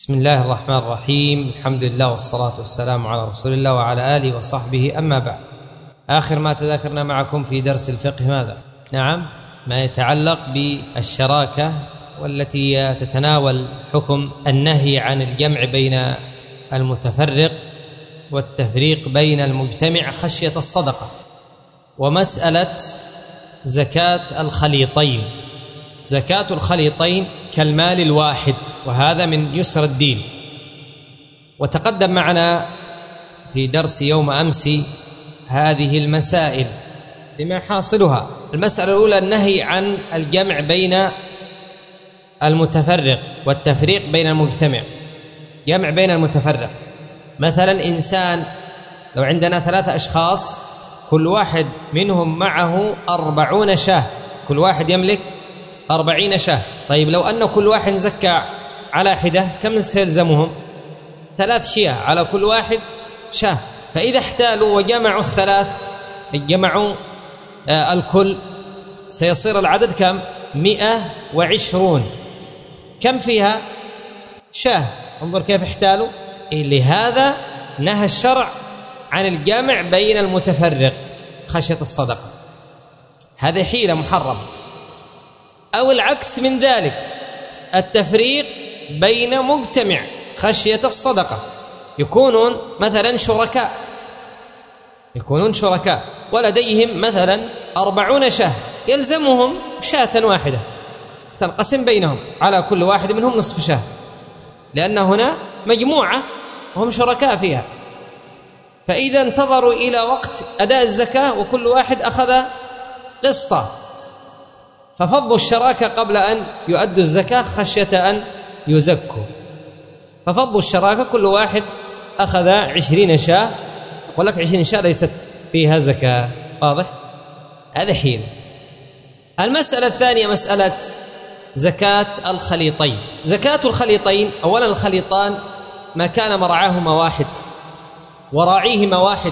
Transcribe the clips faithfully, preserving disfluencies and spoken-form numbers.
بسم الله الرحمن الرحيم. الحمد لله والصلاة والسلام على رسول الله وعلى آله وصحبه، أما بعد. آخر ما تذكرنا معكم في درس الفقه ماذا؟ نعم، ما يتعلق بالشراكة، والتي تتناول حكم النهي عن الجمع بين المتفرق والتفريق بين المجتمع خشية الصدقة، ومسألة زكاة الخليطين. زكاة الخليطين كالمال الواحد، وهذا من يسر الدين. وتقدم معنا في درس يوم أمس هذه المسائل بما حاصلها. المسألة الأولى النهي عن الجمع بين المتفرق والتفريق بين المجتمع. جمع بين المتفرق، مثلا إنسان لو عندنا ثلاثة أشخاص كل واحد منهم معه أربعون شاة، كل واحد يملك أربعين شاة. طيب لو أن كل واحد زكى على حدة كم سيلزمهم؟ ثلاث شياه على كل واحد شاه. فإذا احتالوا وجمعوا الثلاث، جمعوا آه الكل، سيصير العدد كم؟ مئة وعشرون. كم فيها؟ شاه. انظر كيف احتالوا. لهذا نهى الشرع عن الجمع بين المتفرق خشية الصدقة، هذه حيلة محرمة. أو العكس من ذلك، التفريق بين مجتمع خشية الصدقة، يكونون مثلا شركاء يكونون شركاء ولديهم مثلا أربعون شاة، يلزمهم شاة واحدة تنقسم بينهم، على كل واحد منهم نصف شاة، لأن هنا مجموعة وهم شركاء فيها. فإذا انتظروا إلى وقت أداء الزكاة وكل واحد أخذ قسطة، ففضوا الشراكة قبل أن يؤدوا الزكاة خشية أن يزكوا، ففضوا الشراكة، كل واحد أخذ عشرين شاة. أقول لك عشرين شاة ليست فيها زكاة، واضح؟ هذا حين. المسألة الثانية مسألة زكاة الخليطين. زكاة الخليطين، أولا الخليطان ما كان مرعاهما واحد وراعيهما واحد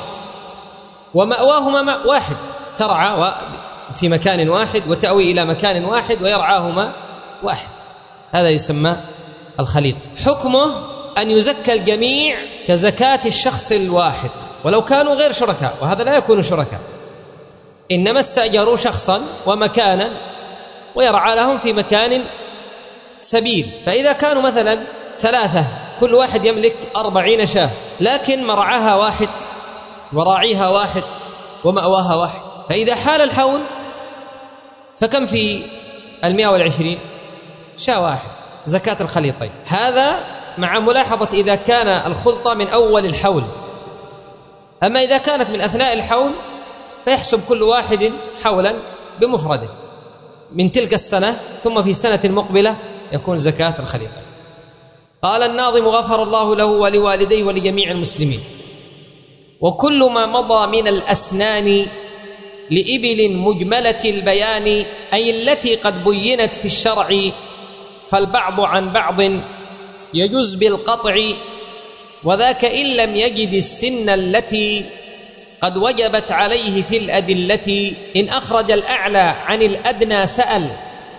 ومأواهما واحد، ترعى في مكان واحد وتأوي إلى مكان واحد ويرعاهما واحد، هذا يسمى الخليط. حكمه أن يزكى الجميع كزكاة الشخص الواحد ولو كانوا غير شركاء، وهذا لا يكون شركاء، إنما استأجروا شخصا ومكانا ويرعى لهم في مكان سبيل. فإذا كانوا مثلا ثلاثة كل واحد يملك أربعين شاة، لكن مرعاها واحد وراعيها واحد ومأواها واحد، فإذا حال الحول فكم في المئة والعشرين؟ شاة واحد، زكاة الخليطين. هذا مع ملاحظة إذا كان الخلطة من أول الحول. أما إذا كانت من أثناء الحول فيحسب كل واحد حولا بمفرده من تلك السنة، ثم في سنة مقبلة يكون زكاة الخليطين. قال الناظم غفر الله له ولوالديه ولجميع المسلمين: وكل ما مضى من الأسنان لإبل مجملة البيان، أي التي قد بينت في الشرع، فالبعض عن بعض يجوز بالقطع، وذاك إن لم يجد السن التي قد وجبت عليه في الأدلة. إن أخرج الأعلى عن الأدنى سأل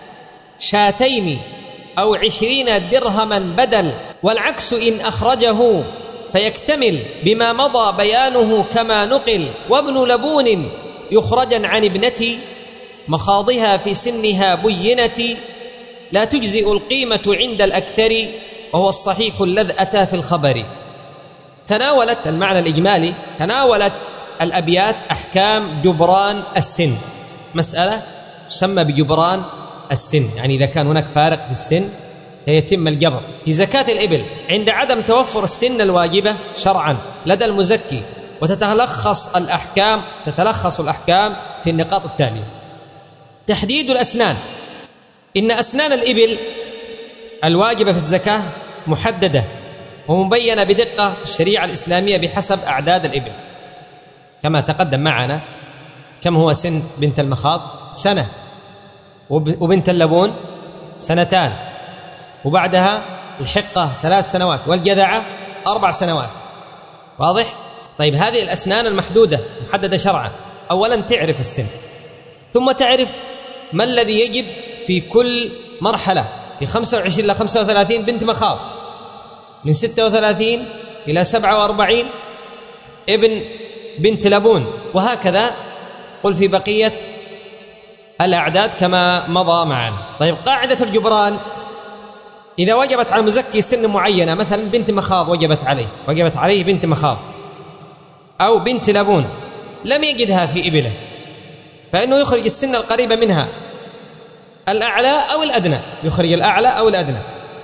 شاتين أو عشرين درهما بدل، والعكس إن أخرجه فيكتمل بما مضى بيانه كما نقل. وابن لبون يخرجا عن ابنتي مخاضها في سنها بينت، لا تجزئ القيمة عند الأكثر، وهو الصحيح الذي أتى في الخبر. تناولت المعنى الإجمالي، تناولت الأبيات أحكام جبران السن، مسألة تسمى بجبران السن، يعني إذا كان هناك فارق في السن فيتم الجبر. في زكاة الإبل عند عدم توفر السن الواجبة شرعا لدى المزكي، وتتلخص الأحكام تتلخص الأحكام في النقاط التالية: تحديد الأسنان. إن أسنان الإبل الواجبة في الزكاة محددة ومبينة بدقة في الشريعة الإسلامية بحسب أعداد الإبل، كما تقدم معنا. كم هو سن بنت المخاض؟ سنة، وبنت اللبون سنتان، وبعدها الحقة ثلاث سنوات، والجذعة أربع سنوات، واضح؟ طيب هذه الأسنان المحدودة محددة شرعا، أولا تعرف السن، ثم تعرف ما الذي يجب في كل مرحلة. في خمسة وعشرين إلى خمسة وثلاثين بنت مخاض، من ستة وثلاثين إلى سبعة وأربعين ابن بنت لبون، وهكذا قل في بقية الأعداد كما مضى معنا. طيب قاعدة الجبران إذا وجبت على المزكي سن معينة، مثلا بنت مخاض وجبت عليه وجبت عليه بنت مخاض أو بنت لبون، لم يجدها في إبله، فإنه يخرج السن القريبة منها الأعلى أو الأدنى، يخرج الأعلى أو الأدنى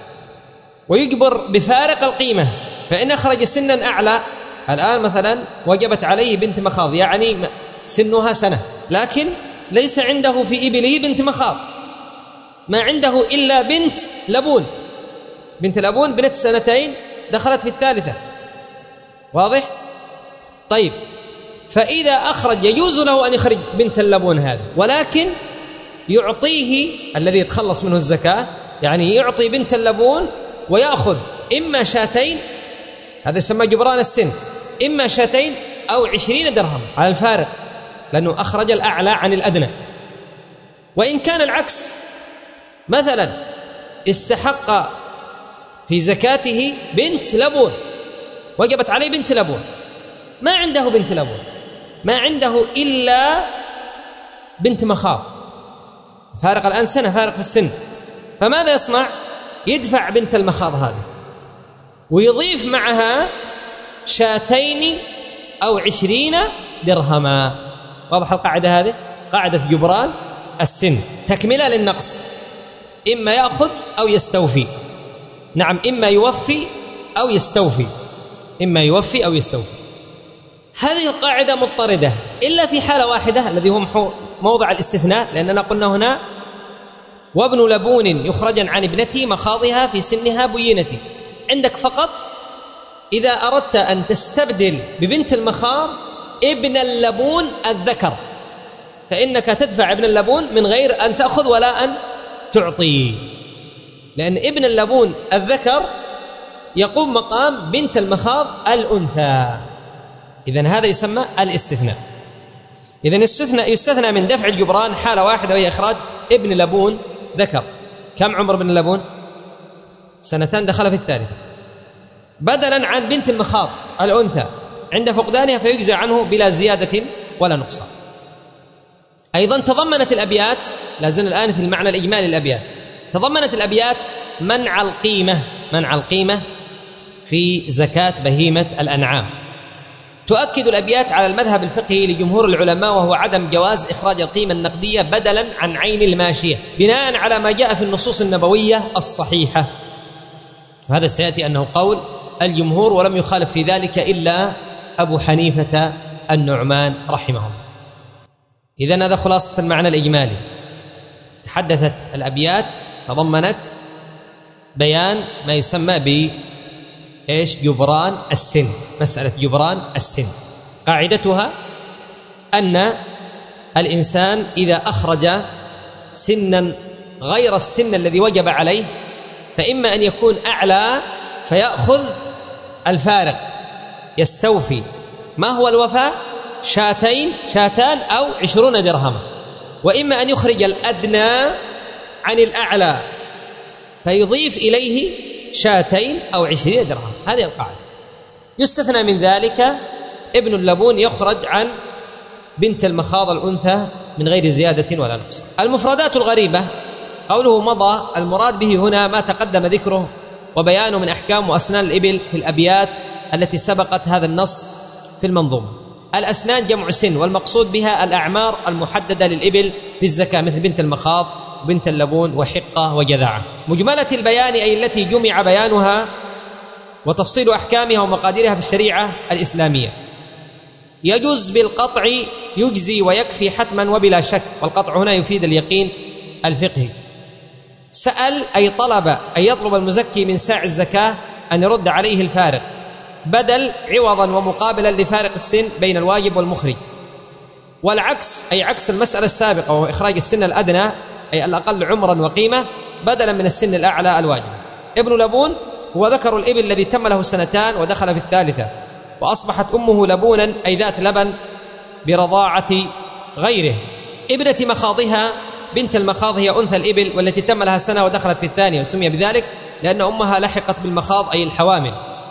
ويجبر بفارق القيمة. فإن أخرج سنا أعلى، الآن مثلا وجبت عليه بنت مخاض يعني سنها سنة، لكن ليس عنده في إبله بنت مخاض، ما عنده إلا بنت لبون. بنت لبون بنت سنتين دخلت في الثالثة، واضح؟ طيب فإذا أخرج يجوز له أن يخرج بنت اللبون هذا، ولكن يعطيه الذي يتخلص منه الزكاة، يعني يعطي بنت اللبون ويأخذ إما شاتين، هذا يسمى جبران السن، إما شاتين أو عشرين درهم على الفارق، لأنه أخرج الأعلى عن الأدنى. وإن كان العكس، مثلا استحق في زكاته بنت لبون، وجبت عليه بنت لبون، ما عنده بنت لبون، ما عنده إلا بنت مخاض، فارق الآن سنة، فارق في السن، فماذا يصنع؟ يدفع بنت المخاض هذه ويضيف معها شاتين أو عشرين درهما. واضح القاعدة هذه؟ قاعدة جبران السن تكملة للنقص، إما يأخذ أو يستوفي. نعم، إما يوفي أو يستوفي، إما يوفي أو يستوفي. هذه القاعدة مضطردة إلا في حالة واحدة الذي هو موضع الاستثناء، لأننا قلنا هنا وابن لبون يخرج عن ابنتي مخاضها في سنها بينتي. عندك فقط إذا أردت أن تستبدل ببنت المخاض ابن اللبون الذكر، فإنك تدفع ابن اللبون من غير أن تأخذ ولا أن تعطي، لأن ابن اللبون الذكر يقوم مقام بنت المخاض الأنثى. إذن هذا يسمى الاستثناء. إذن يستثنى, يستثنى من دفع الجبران حالة واحدة، وهي إخراج ابن لبون ذكر. كم عمر ابن اللبون؟ سنتان، دخل في الثالثة، بدلا عن بنت المخاض الأنثى عند فقدانها، فيجزى عنه بلا زيادة ولا نقصان. أيضا تضمنت الأبيات، لازلنا الآن في المعنى الإجمالي للأبيات، تضمنت الأبيات منع القيمة، منع القيمة في زكاة بهيمة الأنعام. تؤكد الأبيات على المذهب الفقهي لجمهور العلماء، وهو عدم جواز إخراج القيمة النقدية بدلا عن عين الماشية، بناء على ما جاء في النصوص النبوية الصحيحة. وهذا سيأتي أنه قول الجمهور، ولم يخالف في ذلك إلا أبو حنيفة النعمان رحمه الله. إذن هذا خلاصة المعنى الإجمالي. تحدثت الأبيات، تضمنت بيان ما يسمى ب إيش؟ جبران السن، مسألة جبران السن. قاعدتها أن الإنسان إذا أخرج سنا غير السن الذي وجب عليه، فإما أن يكون أعلى فيأخذ الفارق يستوفي. ما هو الوفاء؟ شاتين شاتان أو عشرون درهما. وإما أن يخرج الأدنى عن الأعلى فيضيف إليه شاتين أو عشرين درهم. هذه القاعدة. يستثنى من ذلك ابن اللبون، يخرج عن بنت المخاض الأنثى من غير زيادة ولا نقص. المفردات الغريبة، قوله مضى، المراد به هنا ما تقدم ذكره وبيانه من أحكام وأسنان الإبل في الأبيات التي سبقت هذا النص في المنظومة. الأسنان جمع سن، والمقصود بها الأعمار المحددة للإبل في الزكاة، مثل بنت المخاض وبنت اللبون وحقة وجذعة. مجملة البيان أي التي جمع بيانها وتفصيل أحكامها ومقاديرها في الشريعة الإسلامية. يجوز بالقطع، يجزي ويكفي حتما وبلا شك، والقطع هنا يفيد اليقين الفقهي. سأل أي طلب، أي يطلب المزكي من ساع الزكاة أن يرد عليه الفارق بدل عوضا ومقابلا لفارق السن بين الواجب والمخرج. والعكس أي عكس المسألة السابقة، وهو إخراج السن الأدنى أي الأقل عمرا وقيمة بدلا من السن الأعلى الواجب. ابن لبون هو ذكر الإبل الذي تم له سنتان ودخل في الثالثة، وأصبحت أمه لبونا أي ذات لبن برضاعة غيره. ابنة مخاضها، بنت المخاض هي أنثى الإبل والتي تم لها سنة ودخلت في الثانية، وسمي بذلك لأن أمها لحقت بالمخاض أي الحوامل.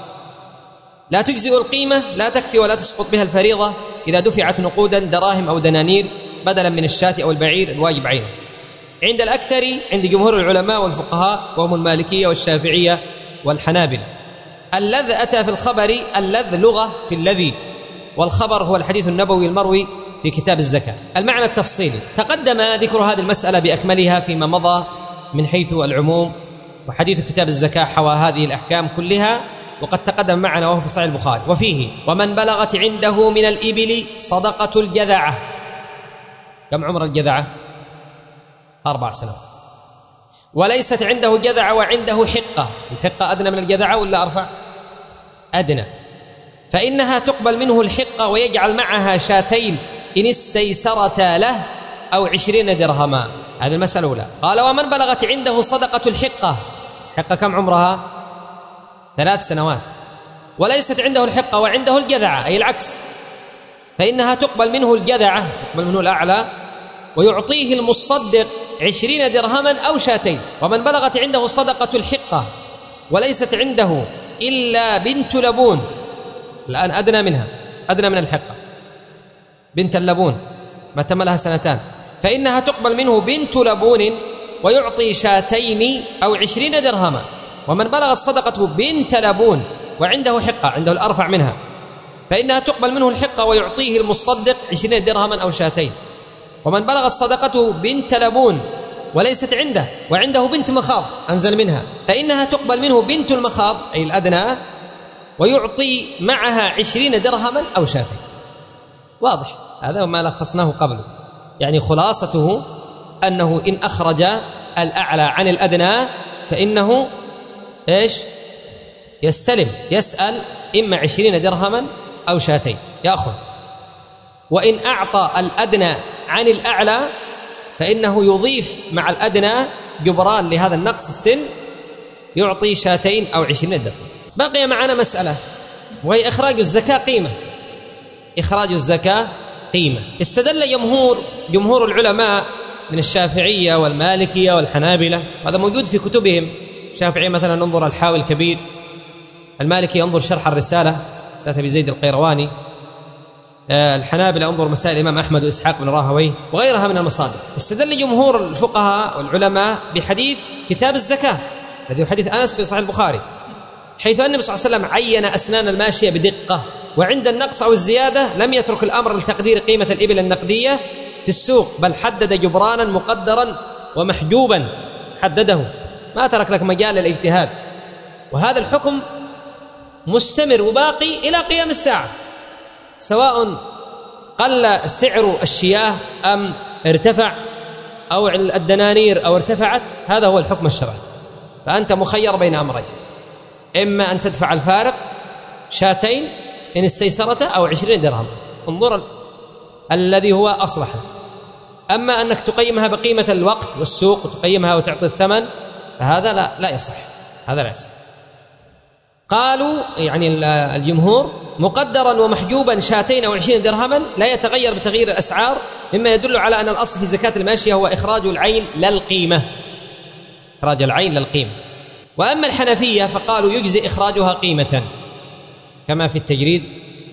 لا تجزئ القيمة، لا تكفي ولا تسقط بها الفريضة إذا دفعت نقودا دراهم أو دنانير بدلا من الشاة أو البعير الواجب عينه. عند الأكثر، عند جمهور العلماء والفقهاء وهم المالكية والشافعية والحنابلة. اللذ أتى في الخبر، اللذ لغة في الذي، والخبر هو الحديث النبوي المروي في كتاب الزكاة. المعنى التفصيلي تقدم ذكر هذه المسألة بأكملها فيما مضى من حيث العموم، وحديث كتاب الزكاة حوى هذه الأحكام كلها وقد تقدم معنا وهو في صحيح البخاري. وفيه: ومن بلغت عنده من الإبل صدقة الجذعة. كم عمر الجذعة؟ أربع سنوات. وليست عنده جذعة وعنده حقة. الحقة أدنى من الجذعة ولا أرفع؟ أدنى. فإنها تقبل منه الحقة ويجعل معها شاتين إن استيسرتا له أو عشرين درهما. هذه المسألة الأولى. قال: ومن بلغت عنده صدقة الحقة. حقة كم عمرها؟ ثلاث سنوات. وليست عنده الحقة وعنده الجذعة أي العكس، فإنها تقبل منه الجذعة، تقبل منه الأعلى، ويعطيه المصدق عشرين درهما أو شاتين. ومن بلغت عنده صدقة الحقة وليست عنده إلا بنت لبون، الآن أدنى منها، أدنى من الحقة، بنت اللبون ما تم لها سنتان، فإنها تقبل منه بنت لبون ويعطي شاتين أو عشرين درهما. ومن بلغت صدقته بنت لبون وعنده حقة، عنده الأرفع منها، فإنها تقبل منه الحقة ويعطيه المصدق عشرين درهما أو شاتين. ومن بلغت صدقته بنت لبون وليست عنده وعنده بنت مخاض أنزل منها، فإنها تقبل منه بنت المخاض أي الأدنى ويعطي معها عشرين درهما أو شاتين. واضح هذا ما لخصناه قبل، يعني خلاصته أنه إن أخرج الأعلى عن الأدنى فإنه إيش؟ يستلم، يسأل إما عشرين درهما أو شاتين يأخذ. وإن أعطى الأدنى عن الأعلى فإنه يضيف مع الأدنى جبران لهذا النقص السن، يعطي شاتين أو عشرين درهم. بقي معنا مسألة وهي إخراج الزكاة قيمة. إخراج الزكاة قيمة. استدل جمهور جمهور العلماء من الشافعية والمالكية والحنابلة، هذا موجود في كتبهم. الشافعية مثلا ننظر الحاوي الكبير، المالكي ينظر شرح الرسالة سات أبي زيد القيرواني، الحنابلة انظر مسائل الإمام أحمد وإسحاق بن راهويه وغيرها من المصادر. استدل جمهور الفقهاء والعلماء بحديث كتاب الزكاة الذي هو حديث أنس في صحيح البخاري، حيث أن النبي صلى الله عليه وسلم عين أسنان الماشية بدقة، وعند النقص أو الزيادة لم يترك الأمر لتقدير قيمة الإبل النقدية في السوق، بل حدد جبرانا مقدرا ومحجوبا، حدده، ما ترك لك مجال للاجتهاد. وهذا الحكم مستمر وباقي إلى قيام الساعة، سواء قل سعر الشياه أم ارتفع، أو الدنانير أو ارتفعت، هذا هو الحكم الشرعي. فأنت مخير بين أمرين: إما أن تدفع الفارق شاتين إن استيسرت أو عشرين درهم، انظر الذي هو أصلح. أما أنك تقيمها بقيمة الوقت والسوق وتقيمها وتعطي الثمن فهذا لا لا يصح، هذا لا يصح. قالوا يعني الجمهور مقدرا ومحجوبا شاتين أو عشرين درهما لا يتغير بتغيير الأسعار، مما يدل على أن الأصل في زكاة الماشية هو إخراج العين لا القيمة، إخراج العين لا القيمة. وأما الحنفية فقالوا يجزي إخراجها قيمة، كما في التجريد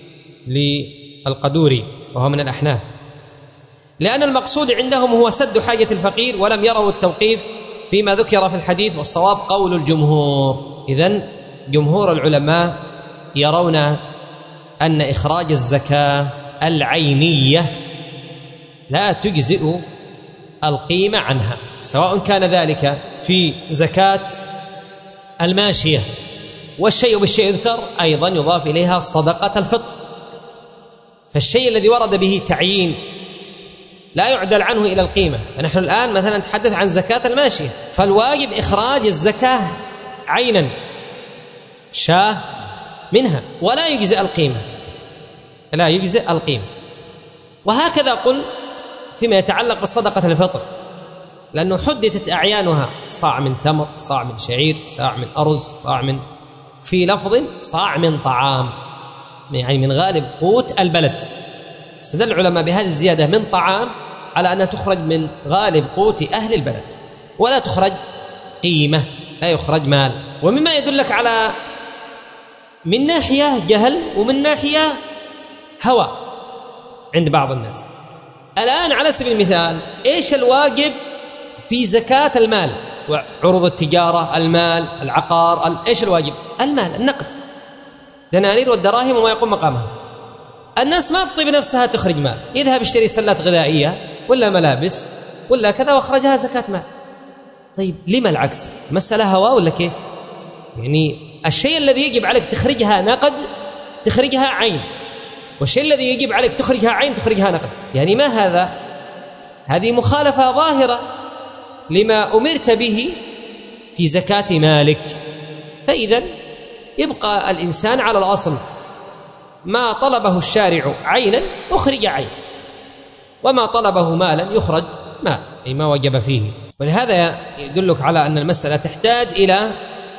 للقدوري وهو من الأحناف، لأن المقصود عندهم هو سد حاجة الفقير، ولم يروا التوقيف فيما ذكر في الحديث، والصواب قول الجمهور. إذن جمهور العلماء يرون أن إخراج الزكاة العينية لا تجزئ القيمة عنها، سواء كان ذلك في زكاة الماشية، والشيء بالشيء يذكر أيضا يضاف إليها صدقة الفطر. فالشيء الذي ورد به تعيين لا يعدل عنه إلى القيمة. فنحن الآن مثلا نتحدث عن زكاة الماشية، فالواجب إخراج الزكاة عينا شاه منها، ولا يجزئ القيمة، لا يجزئ القيمة. وهكذا قل فيما يتعلق بصدقة الفطر، لأنه حددت أعيانها: صاع من تمر، صاع من شعير، صاع من أرز، صاع من، في لفظ صاع من طعام، يعني من غالب قوت البلد. استدل العلماء بهذه الزيادة من طعام على أنها تخرج من غالب قوت أهل البلد، ولا تخرج قيمة. لا يخرج مال. ومما يدلك على من ناحية جهل ومن ناحية هوى عند بعض الناس. الآن على سبيل المثال إيش الواجب في زكاة المال وعروض التجارة؟ المال، العقار، إيش الواجب؟ المال، النقد، دنانير والدراهم وما يقوم مقامها. الناس ما تطيب نفسها تخرج مال، يذهب يشتري سلات غذائية ولا ملابس ولا كذا واخرجها زكاة مال. طيب لما العكس؟ مسألة هوا ولا كيف؟ يعني الشيء الذي يجب عليك تخرجها نقد تخرجها عين، والشيء الذي يجب عليك تخرجها عين تخرجها نقد. يعني ما هذا؟ هذه مخالفة ظاهرة لما أمرت به في زكاة مالك. فإذا يبقى الإنسان على الأصل، ما طلبه الشارع عينا أخرج عين، وما طلبه مالا يخرج مال، أي ما وجب فيه. ولهذا يدلك على أن المسألة تحتاج إلى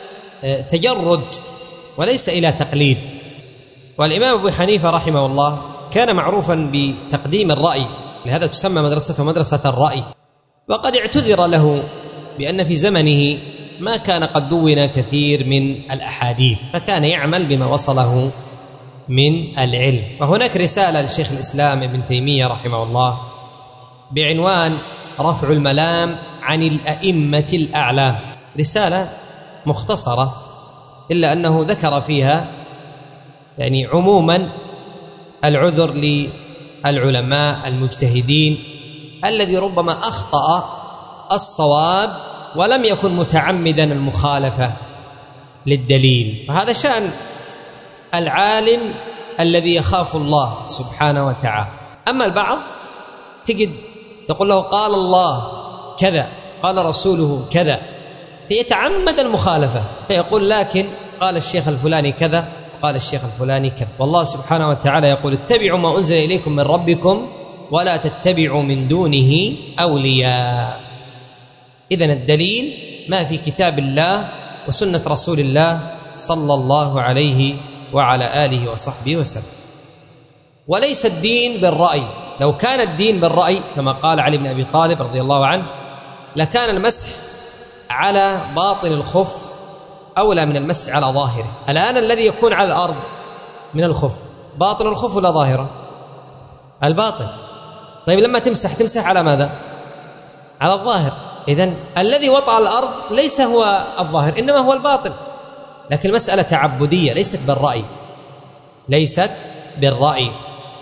تجرد وليس إلى تقليد. والإمام أبو حنيفة رحمه الله كان معروفا بتقديم الرأي، لهذا تسمى مدرسته مدرسة الرأي. وقد اعتذر له بأن في زمنه ما كان قد دون كثير من الأحاديث، فكان يعمل بما وصله من العلم. وهناك رسالة للشيخ الإسلام ابن تيمية رحمه الله بعنوان رفع الملام عن الأئمة الأعلام، رسالة مختصرة إلا أنه ذكر فيها يعني عموما العذر للعلماء المجتهدين الذي ربما أخطأ الصواب ولم يكن متعمدا المخالفة للدليل. وهذا شأن العالم الذي يخاف الله سبحانه وتعالى. أما البعض تجد تقول له قال الله كذا قال رسوله كذا، فيتعمد المخالفة، فيقول لكن قال الشيخ الفلاني كذا قال الشيخ الفلاني كذا. والله سبحانه وتعالى يقول اتبعوا ما أنزل إليكم من ربكم ولا تتبعوا من دونه أولياء. إذن الدليل ما في كتاب الله وسنة رسول الله صلى الله عليه وعلى آله وصحبه وسلم. وليس الدين بالرأي. لو كان الدين بالرأي كما قال علي بن أبي طالب رضي الله عنه لكان المسح على باطن الخف أولى من المسح على ظاهره. الآن الذي يكون على الأرض من الخف باطن الخف ولا ظاهره؟ الباطن. طيب لما تمسح تمسح على ماذا؟ على الظاهر. إذن الذي وطأ الأرض ليس هو الظاهر إنما هو الباطن. لكن المسألة تعبدية ليست بالرأي، ليست بالرأي.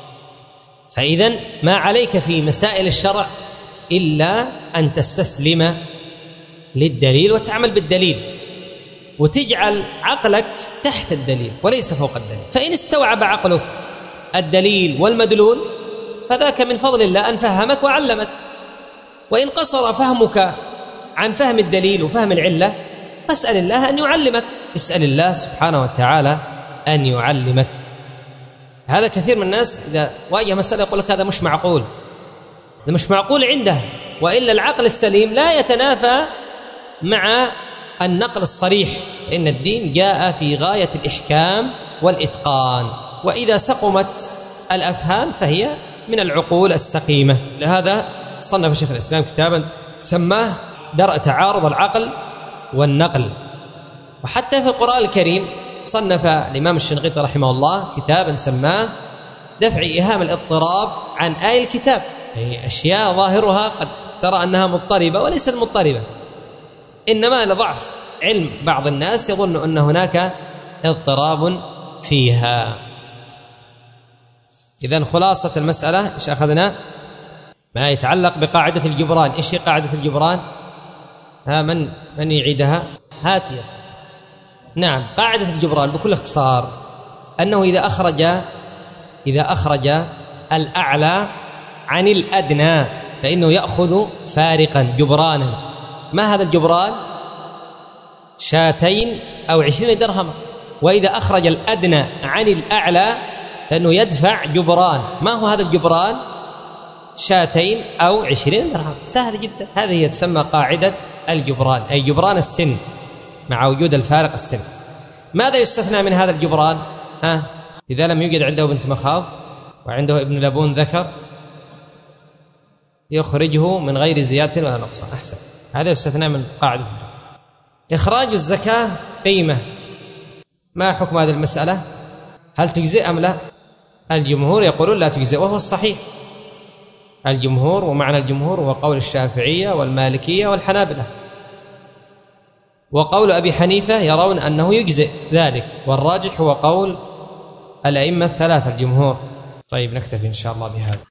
فإذن ما عليك في مسائل الشرع إلا أن تستسلم للدليل وتعمل بالدليل وتجعل عقلك تحت الدليل وليس فوق الدليل. فإن استوعب عقلك الدليل والمدلول فذاك من فضل الله أن فهمك وعلمك. وإن قصر فهمك عن فهم الدليل وفهم العلة فاسأل الله أن يعلمك، اسأل الله سبحانه وتعالى أن يعلمك. هذا كثير من الناس إذا واجه مسألة يقول لك هذا مش معقول، هذا مش معقول عنده، وإلا العقل السليم لا يتنافى مع النقل الصريح، إن الدين جاء في غاية الإحكام والإتقان، وإذا سقمت الأفهام فهي من العقول السقيمة. لهذا صنف شيخ الإسلام كتابا سماه درء تعارض العقل والنقل. وحتى في القرآن الكريم صنف الإمام الشنقيطي رحمه الله كتابا سماه دفع إيهام الاضطراب عن آي الكتاب، يعني أشياء ظاهرها قد ترى أنها مضطربة وليست مضطربة، إنما لضعف علم بعض الناس يظن أن هناك اضطراب فيها. إذن خلاصة المسألة إيش أخذنا؟ ما يتعلق بقاعدة الجبران. إيش هي قاعدة الجبران؟ ها من من يعيدها؟ هاتية. نعم، قاعدة الجبران بكل اختصار أنه إذا أخرج إذا أخرج الأعلى عن الأدنى فإنه يأخذ فارقا جبرانا. ما هذا الجبران؟ شاتين أو عشرين درهم. وإذا أخرج الأدنى عن الأعلى فإنه يدفع جبران. ما هو هذا الجبران؟ شاتين أو عشرين درهم. سهل جدا. هذه هي تسمى قاعدة الجبران، أي جبران السن مع وجود الفارق السن. ماذا يستثنى من هذا الجبران؟ ها؟ إذا لم يوجد عنده بنت مخاض وعنده ابن لبون ذكر يخرجه من غير زيادة ولا نقصان. أحسن، هذا يستثنى من قاعدة الجبران. إخراج الزكاة قيمة، ما حكم هذه المسألة؟ هل تجزئ أم لا؟ الجمهور يقولون لا تجزئ، وهو الصحيح. الجمهور، ومعنى الجمهور هو قول الشافعية والمالكية والحنابلة، وقول أبي حنيفة يرون أنه يجزئ ذلك، والراجح هو قول الأئمة الثلاثة الجمهور. طيب نكتفي إن شاء الله بهذا.